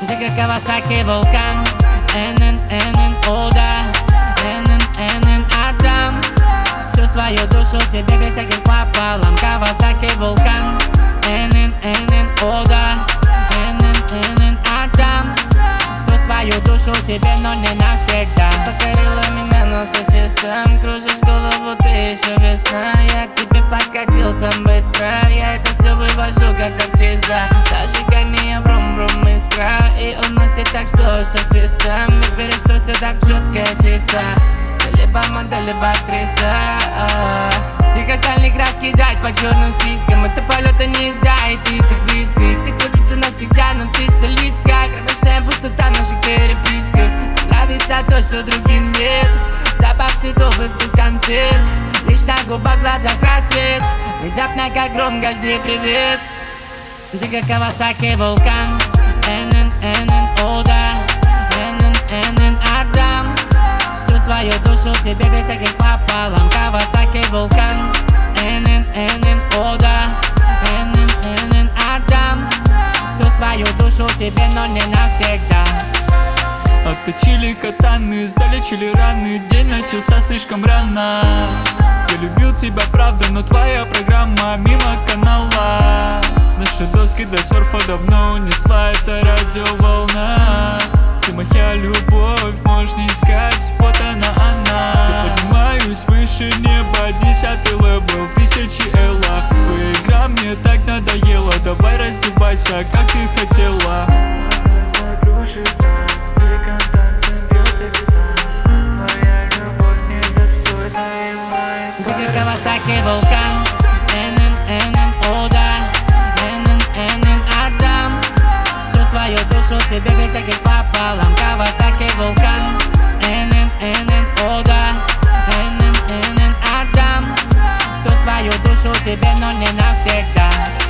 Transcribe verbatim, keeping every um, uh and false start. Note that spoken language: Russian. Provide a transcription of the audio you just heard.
Ты как Кавасаки вулкан, эн эн эн эн, о да, эн эн эн эн, отдам всю свою душу тебе без всяких пополам. Кавасаки вулкан, эн эн эн эн, о да, эн эн эн эн, отдам всю свою душу тебе, но не навсегда. Покорила меня носа-систем, кружишь голову, ты еще весна. Я к тебе подкатился быстро, я это все вывожу как таксиста. Даже гони врум-врум искра, и уносит так, что со свистом. Не веришь, что все так четко и чисто. Ты либо модель, либо актриса. Всех остальных раскидать по черным спискам. Это полета не издай, ты так близко. И ты хочется навсегда, но ты солистка. Кромешная пустота в наших переписках. Нравится то, что другим нет. Запах цветов и вкус конфет. Лишь на губах, глазах рассвет. Внезапно как гром, жди привет. Ты как Кавасаки вулкан, эн эн эн эн, о да, эн эн эн эн, отдам всю свою душу тебе без всяких пополам. Кавасаки вулкан, эн эн эн эн, о да, эн эн эн эн, отдам всю свою душу тебе, но не навсегда. Отточили катаны, залечили раны. День начался слишком рано. Я любил тебя, правда, но твоя программа мимо канала. Наши доски для серфа давно унесла эта радиоволна. Ты моя любовь, можешь не искать, вот она, она. Я поднимаюсь выше неба, десятый левел, тысячи элла. Твоя игра мне так надоела, давай раздевайся, как ты хотела. Она загружит нас, веком танцем бьет экстаз. Твоя любовь недостойна и моя. Ты как Кавасаки вулкан, эн эн эн эн, о да, эн эн эн эн, отдам всю свою душу тебе без всяких пополам. Кавасаки вулкан, эн эн эн эн, о да, эн эн эн эн, отдам всю свою душу тебе, но не навсегда.